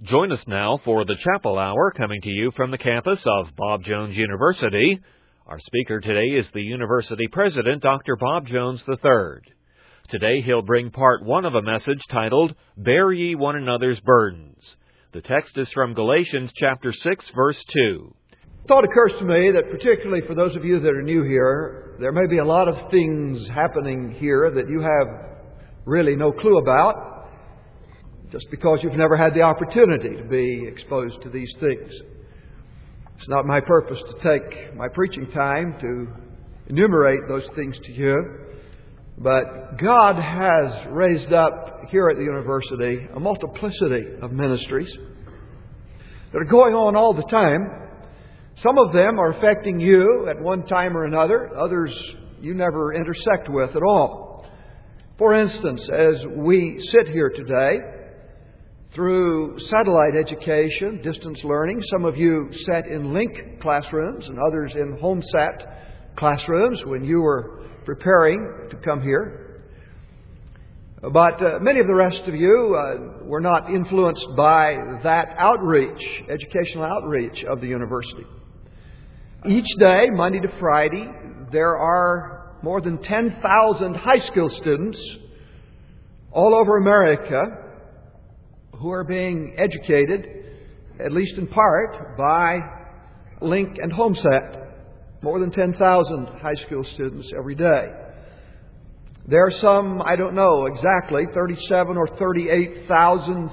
Join us now for the Chapel Hour, coming to you from the campus of Bob Jones University. Our speaker today is the university president, Dr. Bob Jones III. Today he'll bring part one of a message titled, Bear Ye One Another's Burdens. The text is from Galatians chapter 6, verse 2. The thought occurs to me that particularly for those of you that are new here, there may be a lot of things happening here that you have really no clue about, just because you've never had the opportunity to be exposed to these things. It's not my purpose to take my preaching time to enumerate those things to you, but God has raised up here at the university a multiplicity of ministries that are going on all the time. Some of them are affecting you at one time or another. Others you never intersect with at all. For instance, as we sit here today, through satellite education, distance learning, some of you sat in link classrooms and others in home sat classrooms when you were preparing to come here. But many of the rest of you were not influenced by that outreach, educational outreach of the university. Each day, Monday to Friday, there are more than 10,000 high school students all over America who are being educated, at least in part, by Link and HomeSat. More than 10,000 high school students every day. There are some, I don't know exactly, 37 or 38,000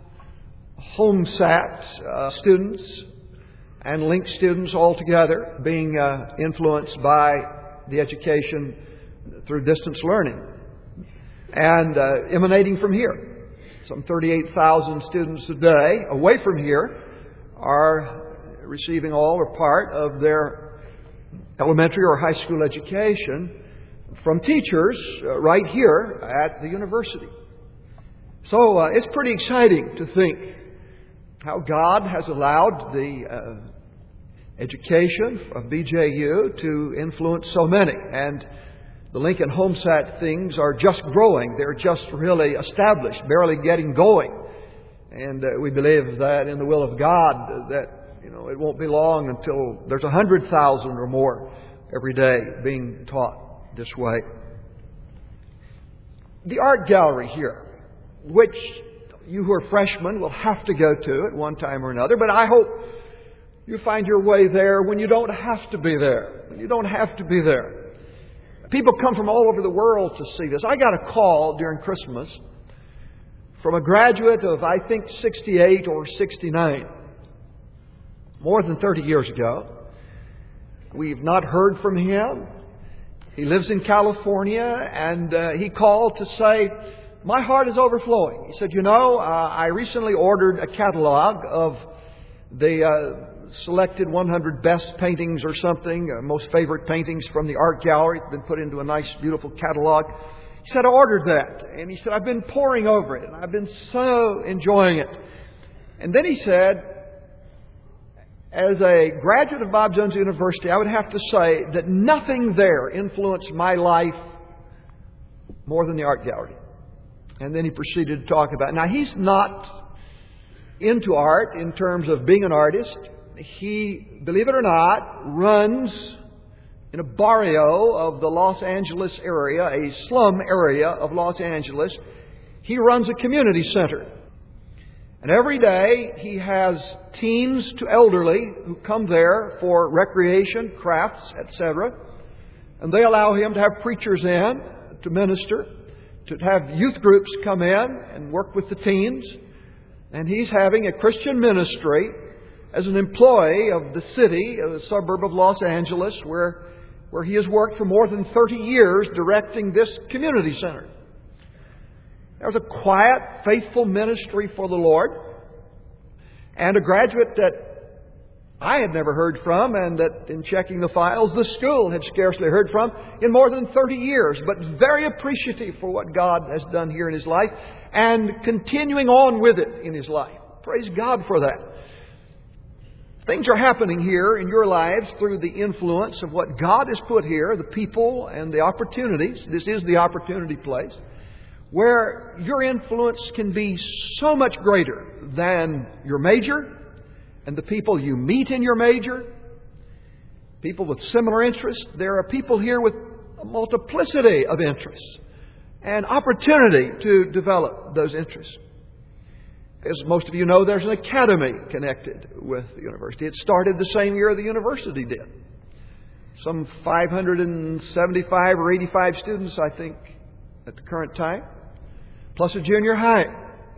HomeSat students and Link students altogether being influenced by the education through distance learning and emanating from here. Some 38,000 students a day away from here are receiving all or part of their elementary or high school education from teachers right here at the university. So it's pretty exciting to think how God has allowed the education of BJU to influence so many. And the Lincoln HomeSat things are just growing. They're just really established, barely getting going. And we believe that in the will of God that, it won't be long until there's 100,000 or more every day being taught this way. The art gallery here, which you who are freshmen will have to go to at one time or another, but I hope you find your way there when you don't have to be there. When you don't have to be there. People come from all over the world to see this. I got a call during Christmas from a graduate of, I think, 68 or 69. More than 30 years ago. We've not heard from him. He lives in California, and he called to say, my heart is overflowing. He said, I recently ordered a catalog of the selected 100 best paintings or something, most favorite paintings from the art gallery. It's been put into a nice, beautiful catalog. He said, I ordered that. And he said, I've been poring over it, and I've been so enjoying it. And then he said, as a graduate of Bob Jones University, I would have to say that nothing there influenced my life more than the art gallery. And then he proceeded to talk about it. Now, he's not into art in terms of being an artist. He, believe it or not, runs in a barrio of the Los Angeles area, a slum area of Los Angeles. He runs a community center. And every day he has teens to elderly who come there for recreation, crafts, etc. And they allow him to have preachers in to minister, to have youth groups come in and work with the teens. And he's having a Christian ministry as an employee of the city, a suburb of Los Angeles, where he has worked for more than 30 years directing this community center. There's a quiet, faithful ministry for the Lord. And a graduate that I had never heard from, and that in checking the files, the school had scarcely heard from in more than 30 years, but very appreciative for what God has done here in his life and continuing on with it in his life. Praise God for that. Things are happening here in your lives through the influence of what God has put here, the people and the opportunities. This is the opportunity place. where your influence can be so much greater than your major and the people you meet in your major, people with similar interests. There are people here with a multiplicity of interests and opportunity to develop those interests. As most of you know, there's an academy connected with the university. It started the same year the university did. Some 575 or 85 students, I think, at the current time, plus a junior high.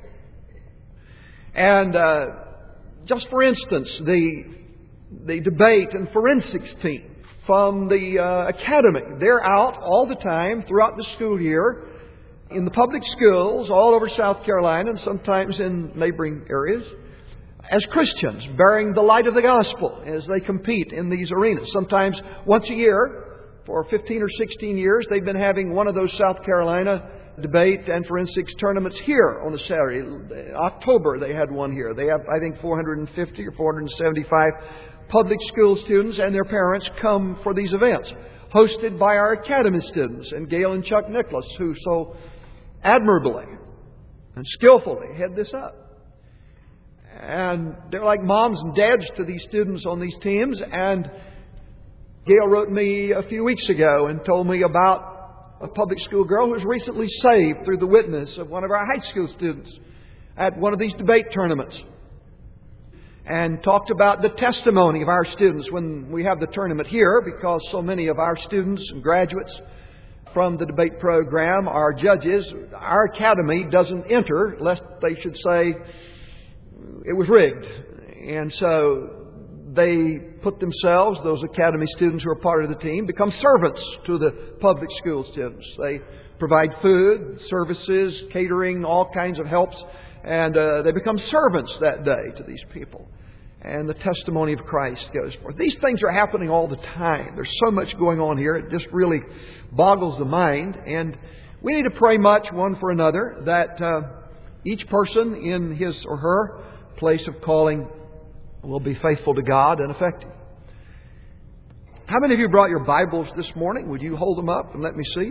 And just for instance, the debate and forensics team from the academy, they're out all the time throughout the school year in the public schools all over South Carolina and sometimes in neighboring areas as Christians, bearing the light of the gospel as they compete in these arenas. Sometimes once a year, for 15 or 16 years, they've been having one of those South Carolina debate and forensics tournaments here on a Saturday. In October, they had one here. They have, I think, 450 or 475 public school students and their parents come for these events, hosted by our academy students and Gail and Chuck Nicholas, who so admirably and skillfully head this up. And they're like moms and dads to these students on these teams. And Gail wrote me a few weeks ago and told me about a public school girl who was recently saved through the witness of one of our high school students at one of these debate tournaments. And talked about the testimony of our students when we have the tournament here, because so many of our students and graduates from the debate program are judges. Our academy doesn't enter lest they should say it was rigged. And so they put themselves, those academy students who are part of the team, become servants to the public school students. They provide food, services, catering, all kinds of helps. And they become servants that day to these people. And the testimony of Christ goes forth. These things are happening all the time. There's so much going on here. It just really boggles the mind. And we need to pray much one for another that each person in his or her place of calling will be faithful to God and effective. How many of you brought your Bibles this morning? Would you hold them up and let me see?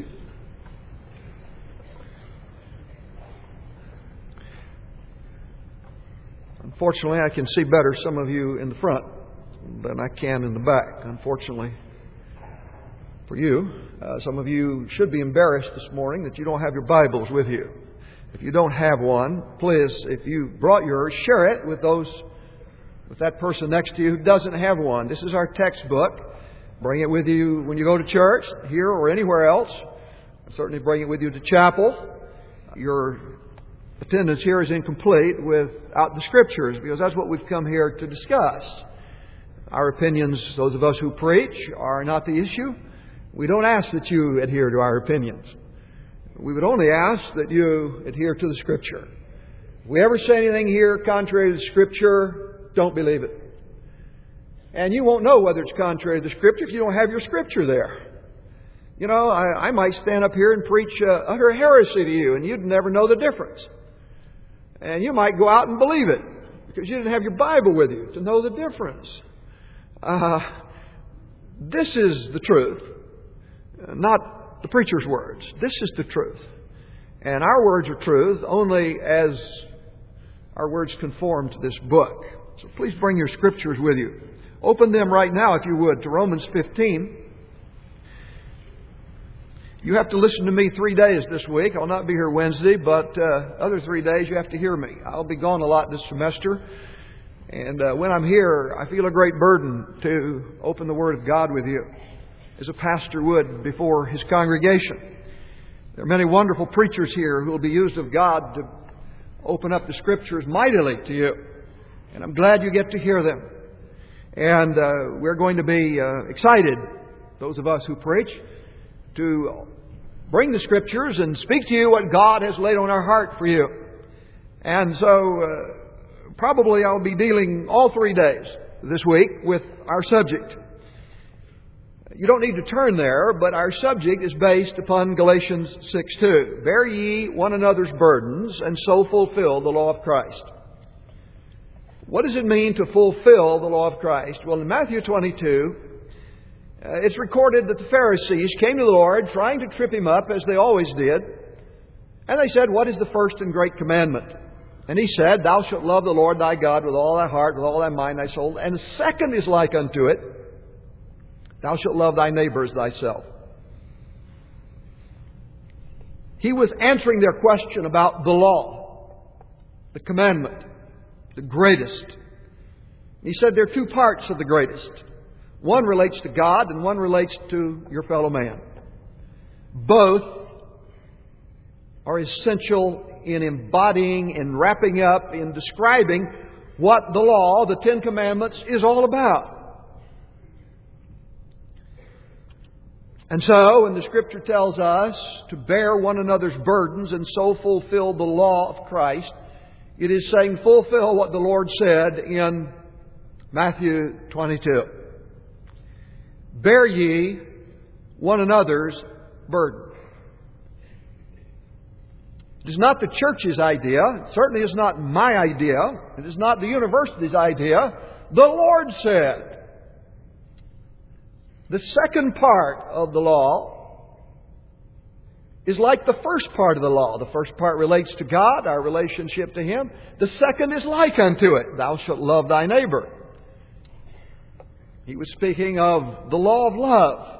Unfortunately, I can see better some of you in the front than I can in the back. Unfortunately for you, some of you should be embarrassed this morning that you don't have your Bibles with you. If you don't have one, please, if you brought yours, share it with that person next to you who doesn't have one. This is our textbook. Bring it with you when you go to church, here or anywhere else. Certainly bring it with you to chapel. Your attendance here is incomplete without the Scriptures, because that's what we've come here to discuss. Our opinions, those of us who preach, are not the issue. We don't ask that you adhere to our opinions. We would only ask that you adhere to the Scripture. If we ever say anything here contrary to the Scripture, don't believe it. And you won't know whether it's contrary to the Scripture if you don't have your Scripture there. You know, I might stand up here and preach utter heresy to you, and you'd never know the difference. And you might go out and believe it because you didn't have your Bible with you to know the difference. This is the truth, not the preacher's words. This is the truth. And our words are truth only as our words conform to this book. So please bring your Scriptures with you. Open them right now, if you would, to Romans 15. You have to listen to me 3 days this week. I'll not be here Wednesday, but other 3 days you have to hear me. I'll be gone a lot this semester. And when I'm here, I feel a great burden to open the Word of God with you, as a pastor would before his congregation. There are many wonderful preachers here who will be used of God to open up the Scriptures mightily to you. And I'm glad you get to hear them. And we're going to be excited, those of us who preach, to bring the Scriptures and speak to you what God has laid on our heart for you. And so probably I'll be dealing all 3 days this week with our subject. You don't need to turn there, but our subject is based upon Galatians 6:2. Bear ye one another's burdens, and so fulfill the law of Christ. What does it mean to fulfill the law of Christ? Well, in Matthew 22, it's recorded that the Pharisees came to the Lord trying to trip Him up, as they always did. And they said, "What is the first and great commandment?" And He said, "Thou shalt love the Lord thy God with all thy heart, with all thy mind, thy soul. And the second is like unto it, thou shalt love thy neighbor as thyself." He was answering their question about the law, the commandment, the greatest. He said there are two parts of the greatest. One relates to God and one relates to your fellow man. Both are essential in embodying and wrapping up, in describing what the law, the Ten Commandments, is all about. And so, when the Scripture tells us to bear one another's burdens and so fulfill the law of Christ, it is saying fulfill what the Lord said in Matthew 22. Bear ye one another's burden. It is not the church's idea. It certainly is not my idea. It is not the university's idea. The Lord said. The second part of the law is like the first part of the law. The first part relates to God, our relationship to Him. The second is like unto it. Thou shalt love thy neighbor. He was speaking of the law of love.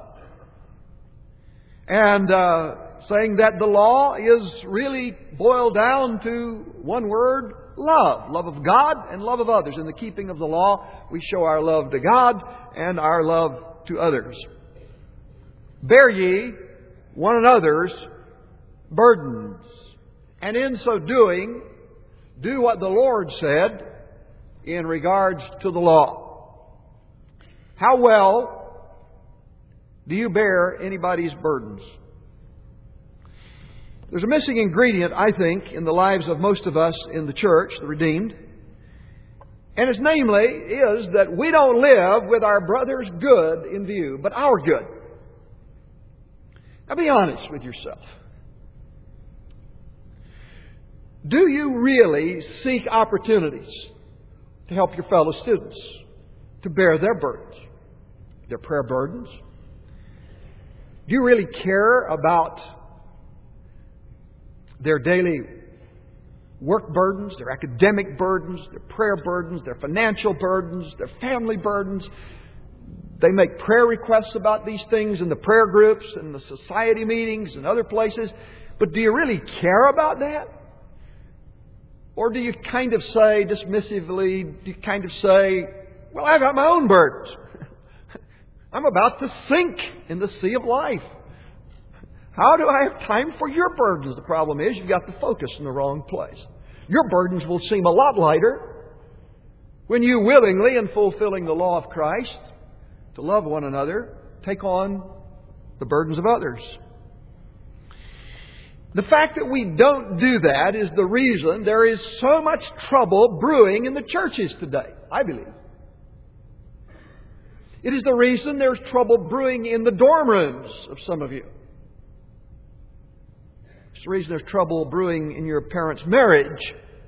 And saying that the law is really boiled down to one word, love. Love of God and love of others. In the keeping of the law, we show our love to God and our love to others. Bear ye one another's burdens, and in so doing, do what the Lord said in regards to the law. How well do you bear anybody's burdens? There's a missing ingredient, I think, in the lives of most of us in the church, the redeemed. And it's namely is that we don't live with our brother's good in view, but our good. Now be honest with yourself. Do you really seek opportunities to help your fellow students to bear their burdens, their prayer burdens? Do you really care about their daily work burdens, their academic burdens, their prayer burdens, their financial burdens, their family burdens? They make prayer requests about these things in the prayer groups and the society meetings and other places. But do you really care about that? Or do you kind of say, dismissively, well, I've got my own burdens. I'm about to sink in the sea of life. How do I have time for your burdens? The problem is you've got the focus in the wrong place. Your burdens will seem a lot lighter when you willingly, in fulfilling the law of Christ, to love one another, take on the burdens of others. The fact that we don't do that is the reason there is so much trouble brewing in the churches today, I believe. It is the reason there's trouble brewing in the dorm rooms of some of you. It's the reason there's trouble brewing in your parents' marriage.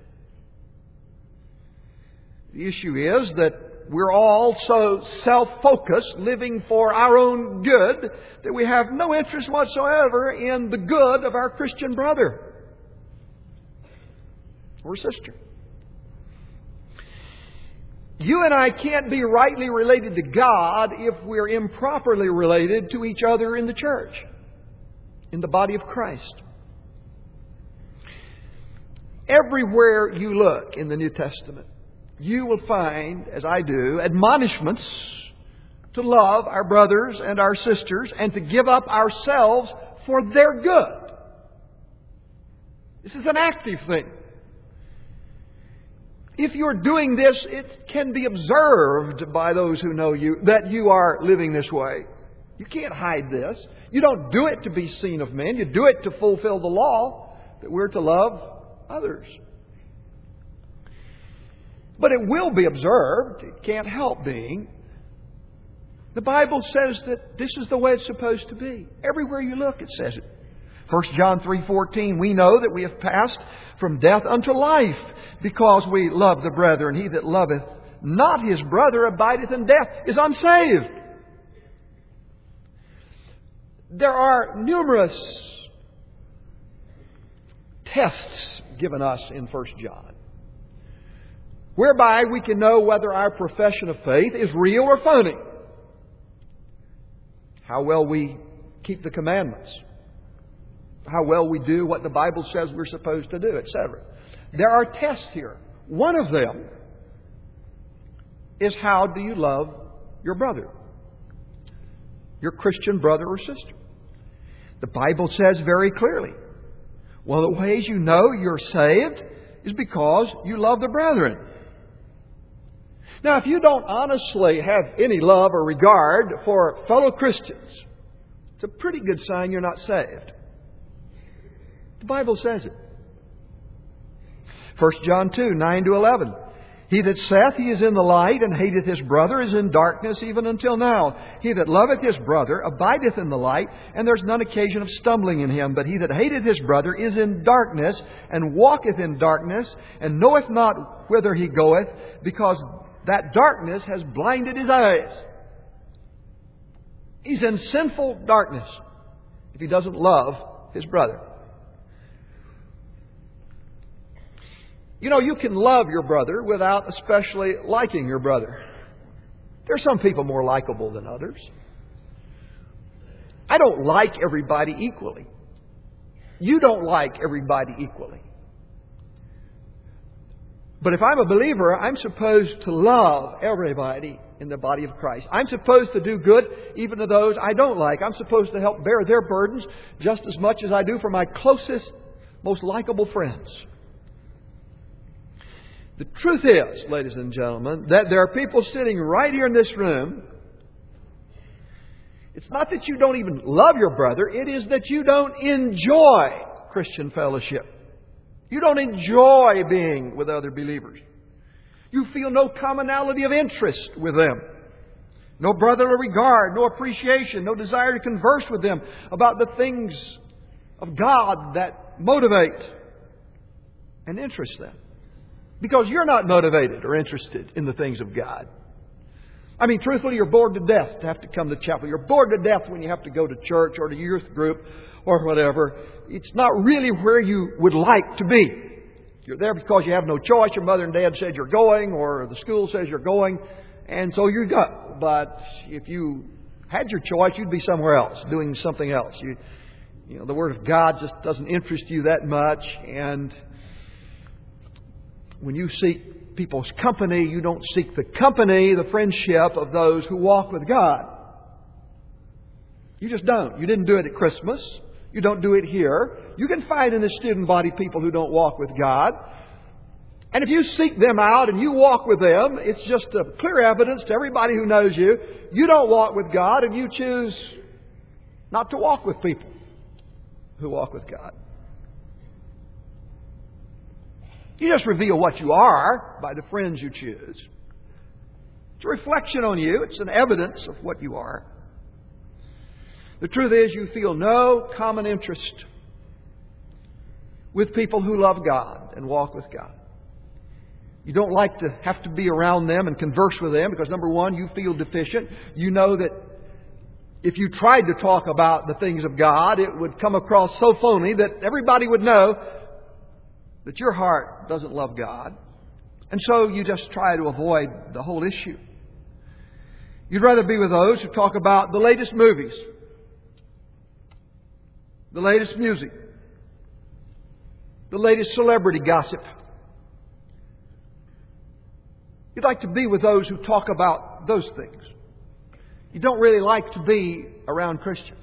The issue is that we're all so self-focused, living for our own good, that we have no interest whatsoever in the good of our Christian brother or sister. You and I can't be rightly related to God if we're improperly related to each other in the church, in the body of Christ. Everywhere you look in the New Testament, you will find, as I do, admonishments to love our brothers and our sisters and to give up ourselves for their good. This is an active thing. If you're doing this, it can be observed by those who know you that you are living this way. You can't hide this. You don't do it to be seen of men. You do it to fulfill the law that we're to love others. But it will be observed. It can't help being. The Bible says that this is the way it's supposed to be. Everywhere you look, it says it. 1 John 3:14, we know that we have passed from death unto life because we love the brethren. He that loveth not his brother abideth in death, is unsaved. There are numerous tests given us in 1 John, whereby we can know whether our profession of faith is real or phony. How well we keep the commandments. How well we do what the Bible says we're supposed to do, etc. There are tests here. One of them is, how do you love your brother? Your Christian brother or sister. The Bible says very clearly, one of the ways you know you're saved is because you love the brethren. Now, if you don't honestly have any love or regard for fellow Christians, it's a pretty good sign you're not saved. The Bible says it. 1 John 2, 9 to 11. He that saith he is in the light and hateth his brother is in darkness even until now. He that loveth his brother abideth in the light, and there is none occasion of stumbling in him. But he that hateth his brother is in darkness, and walketh in darkness, and knoweth not whither he goeth, because that darkness has blinded his eyes. He's in sinful darkness if he doesn't love his brother. You know, you can love your brother without especially liking your brother. There are some people more likable than others. I don't like everybody equally. You don't like everybody equally. But if I'm a believer, I'm supposed to love everybody in the body of Christ. I'm supposed to do good even to those I don't like. I'm supposed to help bear their burdens just as much as I do for my closest, most likable friends. The truth is, ladies and gentlemen, that there are people sitting right here in this room. It's not that you don't even love your brother. It is that you don't enjoy Christian fellowship. You don't enjoy being with other believers. You feel no commonality of interest with them. No brotherly regard, no appreciation, no desire to converse with them about the things of God that motivate and interest them. Because you're not motivated or interested in the things of God. I mean, truthfully, you're bored to death to have to come to chapel. You're bored to death when you have to go to church or to youth group or whatever. It's not really where you would like to be. You're there because you have no choice. Your mother and dad said you're going, or the school says you're going, and so you go. But if you had your choice, you'd be somewhere else, doing something else. You know, the Word of God just doesn't interest you that much, and when you seek people's company, you don't seek the company, the friendship of those who walk with God. You just don't. You didn't do it at Christmas. You don't do it here. You can find in the student body people who don't walk with God. And if you seek them out and you walk with them, it's just a clear evidence to everybody who knows you, you don't walk with God, and you choose not to walk with people who walk with God. You just reveal what you are by the friends you choose. It's a reflection on you. It's an evidence of what you are. The truth is, you feel no common interest with people who love God and walk with God. You don't like to have to be around them and converse with them because, number one, you feel deficient. You know that if you tried to talk about the things of God, it would come across so phony that everybody would know that your heart doesn't love God. And so you just try to avoid the whole issue. You'd rather be with those who talk about the latest movies, the latest music, the latest celebrity gossip. You'd like to be with those who talk about those things. You don't really like to be around Christians.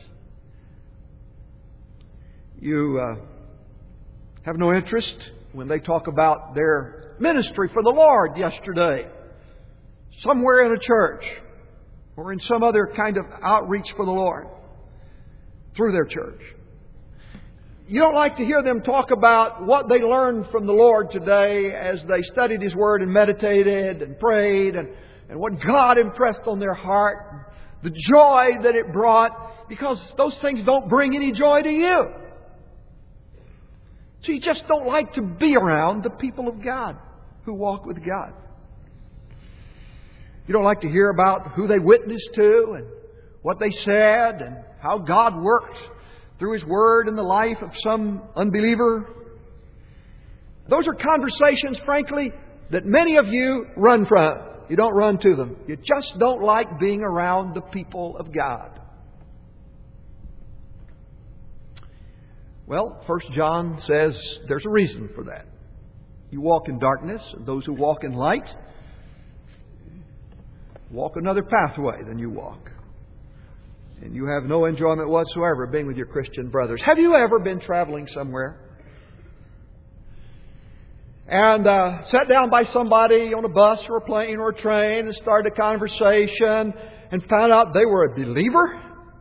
You have no interest when they talk about their ministry for the Lord yesterday, somewhere in a church or in some other kind of outreach for the Lord through their church. You don't like to hear them talk about what they learned from the Lord today as they studied His Word and meditated and prayed and what God impressed on their heart, the joy that it brought, because those things don't bring any joy to you. So you just don't like to be around the people of God who walk with God. You don't like to hear about who they witnessed to and what they said and how God worked through His Word in the life of some unbeliever Those are conversations, frankly, that many of you run from. You don't run to them. You just don't like being around the people of God. Well, 1 John says there's a reason for that. You walk in darkness, and those who walk in light walk another pathway than you walk. And you have no enjoyment whatsoever being with your Christian brothers. Have you ever been traveling somewhere and sat down by somebody on a bus or a plane or a train and started a conversation and found out they were a believer?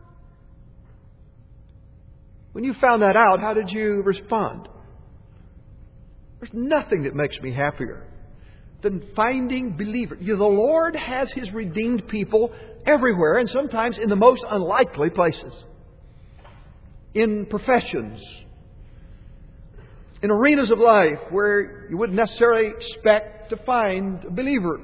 When you found that out, how did you respond? There's nothing that makes me happier than finding believers. The Lord has His redeemed people everywhere, and sometimes in the most unlikely places. In professions, in arenas of life where you wouldn't necessarily expect to find a believer.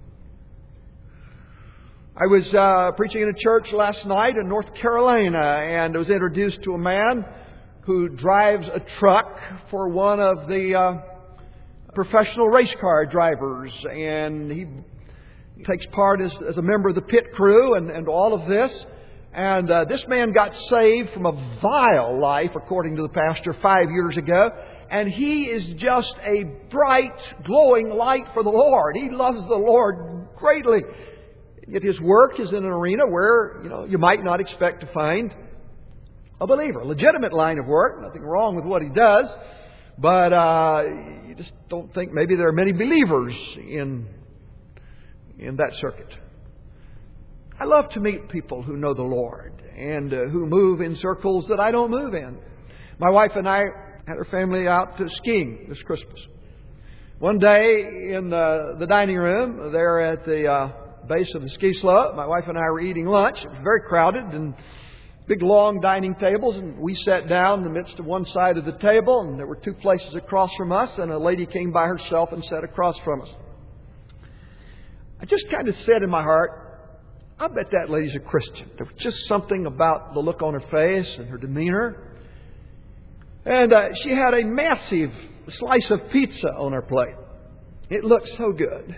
I was preaching in a church last night in North Carolina, and I was introduced to a man who drives a truck for one of the professional race car drivers, and he takes part as a member of the pit crew and all of this. And this man got saved from a vile life, according to the pastor, 5 years ago. And he is just a bright, glowing light for the Lord. He loves the Lord greatly. Yet his work is in an arena where, you might not expect to find a believer. A legitimate line of work. Nothing wrong with what he does. But you just don't think maybe there are many believers in that circuit. I love to meet people who know the Lord and who move in circles that I don't move in. My wife and I had our family out skiing this Christmas. One day in the dining room there at the base of the ski slope, my wife and I were eating lunch. It was very crowded and big long dining tables, and we sat down in the midst of one side of the table, and there were two places across from us, and a lady came by herself and sat across from us. I just kind of said in my heart, I bet that lady's a Christian. There was just something about the look on her face and her demeanor. And she had a massive slice of pizza on her plate. It looked so good.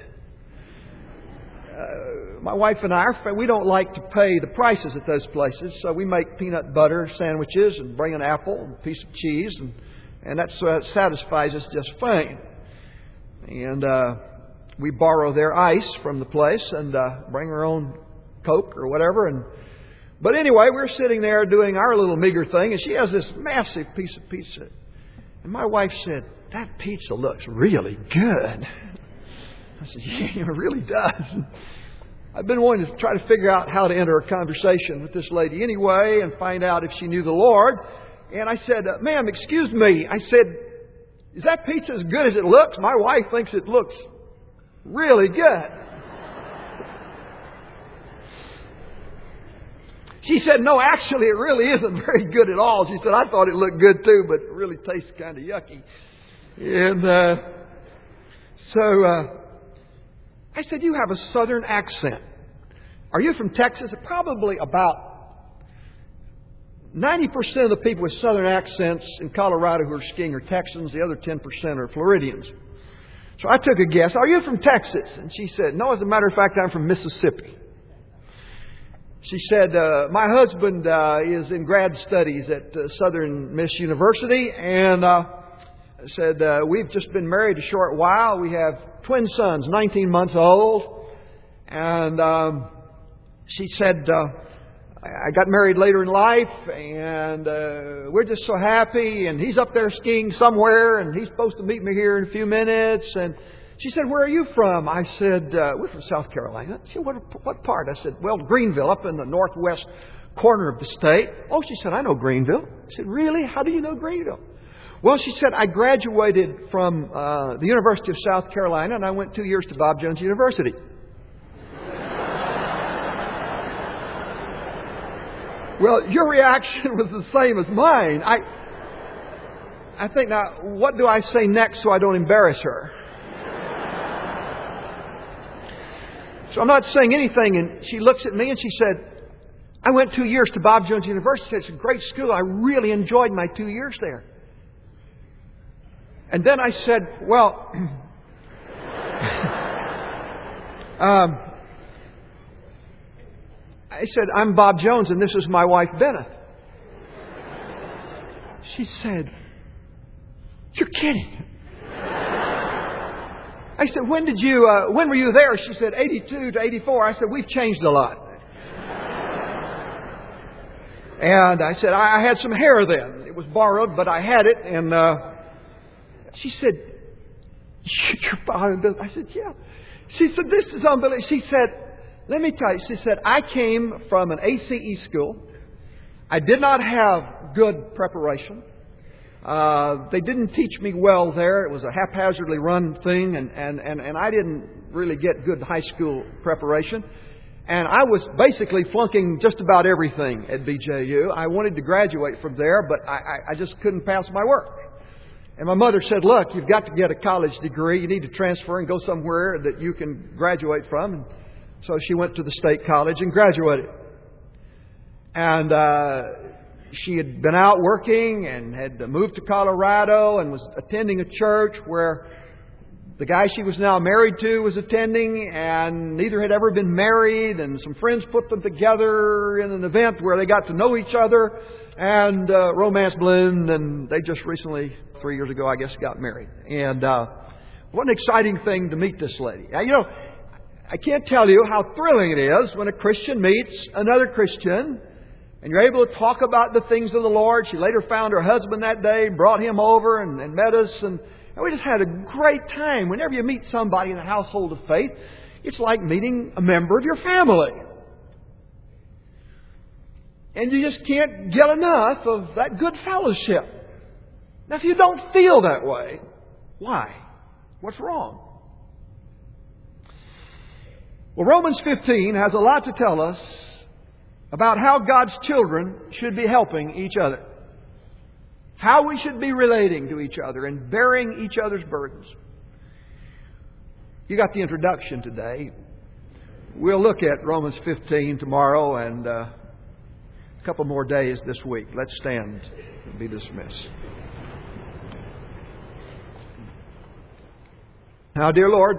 My wife and I, we don't like to pay the prices at those places, so we make peanut butter sandwiches and bring an apple and a piece of cheese, and that satisfies us just fine. And we borrow their ice from the place and bring our own Coke or whatever. But anyway, we're sitting there doing our little meager thing, and she has this massive piece of pizza. And my wife said, "That pizza looks really good." I said, "Yeah, it really does." I've been wanting to try to figure out how to enter a conversation with this lady anyway and find out if she knew the Lord. And I said, "Ma'am, excuse me." I said, "Is that pizza as good as it looks? My wife thinks it looks really good." She said, "No, actually, it really isn't very good at all." She said, "I thought it looked good too, but it really tastes kind of yucky." And so I said, "You have a southern accent. Are you from Texas?" Probably about 90% of the people with southern accents in Colorado who are skiing are Texans. The other 10% are Floridians. So I took a guess. "Are you from Texas?" And she said, "No, as a matter of fact, I'm from Mississippi." She said, "My husband is in grad studies at Southern Miss University, and said, we've just been married a short while. We have twin sons, 19 months old." And she said, "I got married later in life, and we're just so happy. And he's up there skiing somewhere, and he's supposed to meet me here in a few minutes." And she said, "Where are you from?" I said, "We're from South Carolina." She said, "What part?" I said, "Well, Greenville, up in the northwest corner of the state." "Oh," she said, "I know Greenville." I said, "Really? How do you know Greenville?" "Well," she said, "I graduated from the University of South Carolina, and I went 2 years to Bob Jones University." Well, your reaction was the same as mine. I think, now, what do I say next so I don't embarrass her? So I'm not saying anything, and she looks at me and she said, "I went 2 years to Bob Jones University. It's a great school. I really enjoyed my 2 years there." And then I said, well, I said, I'm Bob Jones and this is my wife, Bennett. She said, you're kidding. I said, when were you there? She said, 82 to 84. I said, we've changed a lot. And I said, I had some hair then. It was borrowed, but I had it. And she said, you're Bob Jones. I said, yeah. She said, this is unbelievable. She said, let me tell you, she said, I came from an ACE school. I did not have good preparation. They didn't teach me well there. It was a haphazardly run thing, and I didn't really get good high school preparation. And I was basically flunking just about everything at BJU. I wanted to graduate from there, but I just couldn't pass my work. And my mother said, look, you've got to get a college degree. You need to transfer and go somewhere that you can graduate from. And so she went to the state college and graduated. And she had been out working and had moved to Colorado and was attending a church where the guy she was now married to was attending, and neither had ever been married, and some friends put them together in an event where they got to know each other, and romance bloomed, and they just recently, 3 years ago, I guess, got married. And what an exciting thing to meet this lady. Now, you know, I can't tell you how thrilling it is when a Christian meets another Christian, and you're able to talk about the things of the Lord. She later found her husband that day, brought him over and met us. And we just had a great time. Whenever you meet somebody in a household of faith, it's like meeting a member of your family. And you just can't get enough of that good fellowship. Now, if you don't feel that way, why? What's wrong? Well, Romans 15 has a lot to tell us about how God's children should be helping each other. How we should be relating to each other and bearing each other's burdens. You got the introduction today. We'll look at Romans 15 tomorrow and a couple more days this week. Let's stand and be dismissed. Now, dear Lord,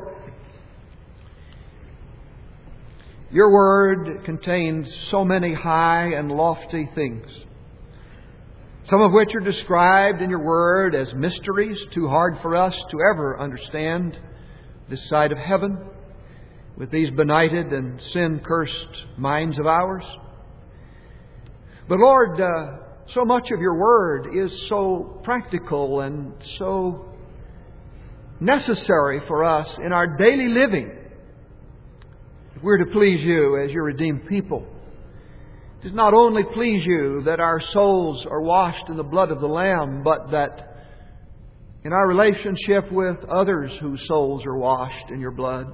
Your Word contains so many high and lofty things, some of which are described in Your Word as mysteries too hard for us to ever understand this side of heaven with these benighted and sin-cursed minds of ours. But Lord, so much of Your Word is so practical and so necessary for us in our daily living. If we're to please You as Your redeemed people, it does not only please You that our souls are washed in the blood of the Lamb, but that in our relationship with others whose souls are washed in Your blood,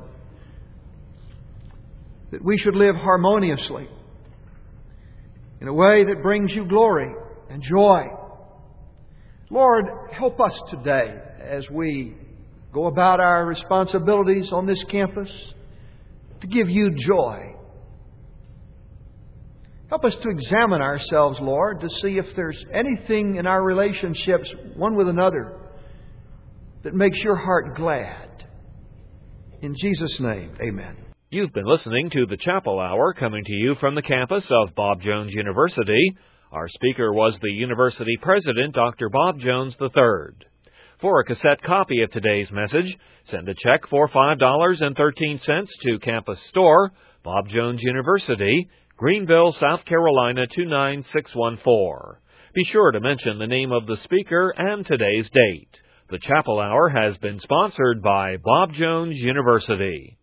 that we should live harmoniously in a way that brings You glory and joy. Lord, help us today as we go about our responsibilities on this campus to give You joy. Help us to examine ourselves, Lord, to see if there's anything in our relationships one with another that makes Your heart glad. In Jesus' name, amen. You've been listening to the Chapel Hour coming to you from the campus of Bob Jones University. Our speaker was the university president, Dr. Bob Jones III. For a cassette copy of today's message, send a check for $5.13 to Campus Store, Bob Jones University, Greenville, South Carolina 29614. Be sure to mention the name of the speaker and today's date. The Chapel Hour has been sponsored by Bob Jones University.